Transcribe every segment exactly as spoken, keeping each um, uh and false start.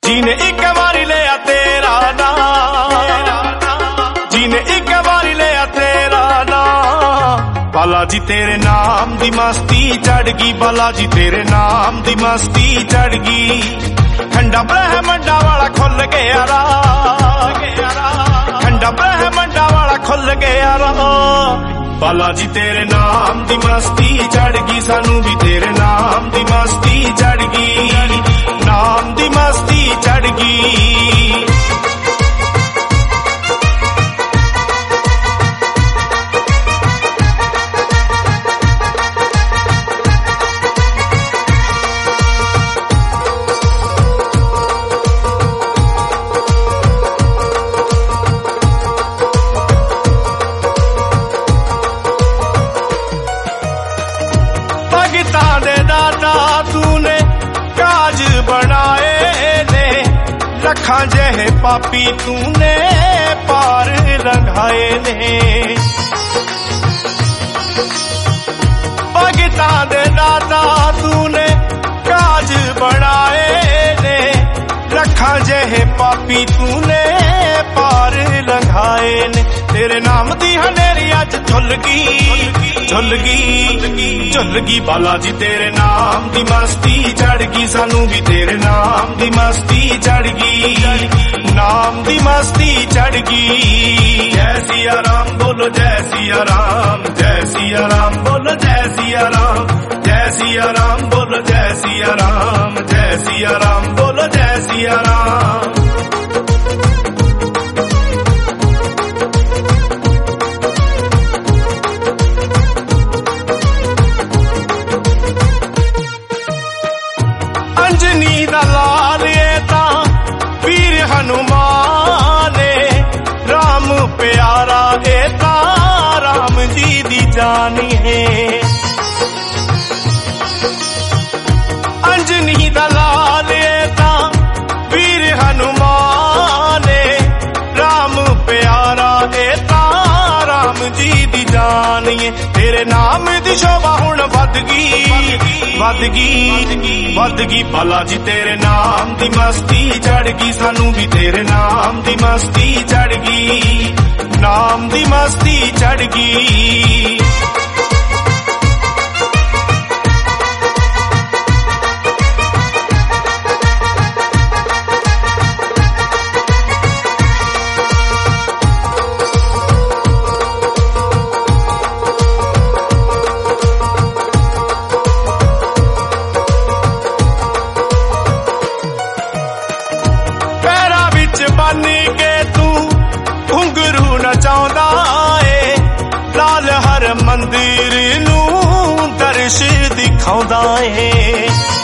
जीने एक बारी लिया तेरा नाम, जीने एक बारी लिया तेरा नाम। बालाजी तेरे नाम दी मस्ती चढ़ गई, बालाजी तेरे नाम दी मस्ती चढ़ गई। खंडा ब्रह्मंडा वाला खुल गया रा, खंडा ब्रह्मंडा वाला खुल गया रा। बालाजी तेरे नाम दी मस्ती चढ़ गई, सानू भी तेरे नाम दी मस्ती चढ़ गई, नाम दी मस्ती चढ़ गई। भगतां दे दाता तूने काज बनाए ने, लखां जहे पापी तूने पार लंघाए ने। भगतां दे दाता तूने काज बनाए ने, लखां जहे पापी तूने पार लंघाए ने। तेरे नाम दी हनेरी अज झुल गई, झुल गई, झुल गई। बालाजी तेरे नाम दी मस्ती चढ़ गई, सानू भी तेरे नाम दी मस्ती चढ़ गई, नाम दी मस्ती चढ़ गई। जय सिया राम बोलो जय सिया राम, जय सिया राम बोलो जय सिया राम, जय सिया राम बोलो जय सिया राम, जय सिया राम बोलो जय सिया राम। अंजनी दा लाल ए तां वीर हनुमान, राम प्यारा ए तां राम जी दी जान है। अंजनी दा लाल ए तां वीर हनुमान, राम प्यारा ए तां राम जी दी जान है। तेरे नाम दी शोभा हुण वध गई, वध गई, वध गई। बालाजी तेरे नाम दी मस्ती चढ़ गई, सानू भी तेरे नाम दी मस्ती चढ़ गई, नाम दी मस्ती चढ़ गई। बन के तू घुंघरू नचाउंदा ए, लाल हर मंदिर नू दर्श दिखाउंदा ए।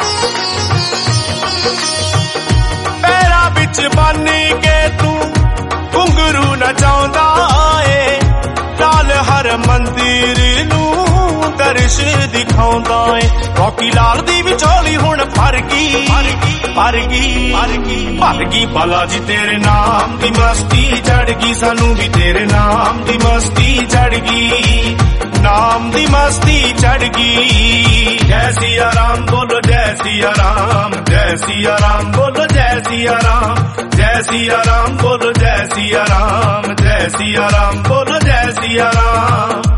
पैरा विच बन के तू घुंघरू नचाउंदा ए, लाल हर मंदिर नू दर्श दिखाउंदा ए। रॉकी लाल दी विचोली हुण भर गई, भर गई, भर गई। बालाजी तेरे नाम दी मस्ती चढ़ गई, सानू भी तेरे नाम दी मस्ती चढ़ गई, नाम दी मस्ती चढ़ गई। जय सिया राम बोलो जय सिया राम, जय सिया राम बोलो जय सिया राम, जय सिया राम बोलो जय सिया राम, जय सिया राम बोलो जय सिया राम।